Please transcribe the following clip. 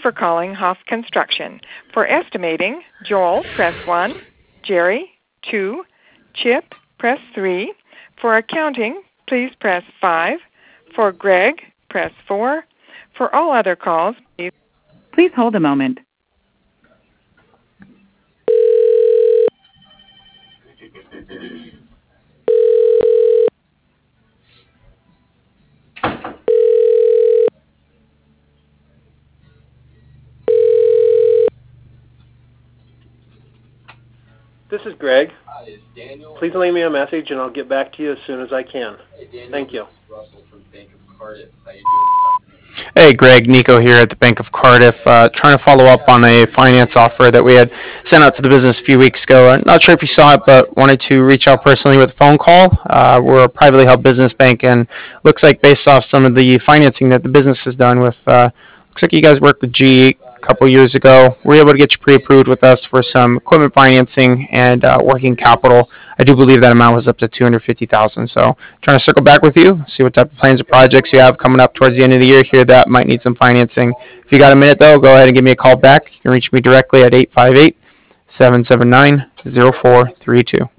for calling Hoff Construction. For estimating, Joel, press 1. Jerry, 2. Chip, press 3. For accounting, please press 5. For Greg, press 4. For all other calls, please hold a moment. This is Greg. Hi, it's Daniel. Please leave me a message and I'll get back to you as soon as I can. Hey, Daniel, Thank you. This is Russell from Bank of Cardiff. How you doing? Hey Greg, Nico here at the Bank of Cardiff, trying to follow up on a finance offer that we had sent out to the business a few weeks ago. I'm not sure if you saw it, but wanted to reach out personally with a phone call. We're a privately held business bank, and looks like based off some of the financing that the business has done with, looks like you guys worked with GE a couple years ago. We were able to get you pre-approved with us for some equipment financing and working capital. I do believe that amount was up to $250,000. So trying to circle back with you, see what type of plans or projects you have coming up towards the end of the year here that might need some financing. If you got a minute though, go ahead and give me a call back. You can reach me directly at 858-779-0432.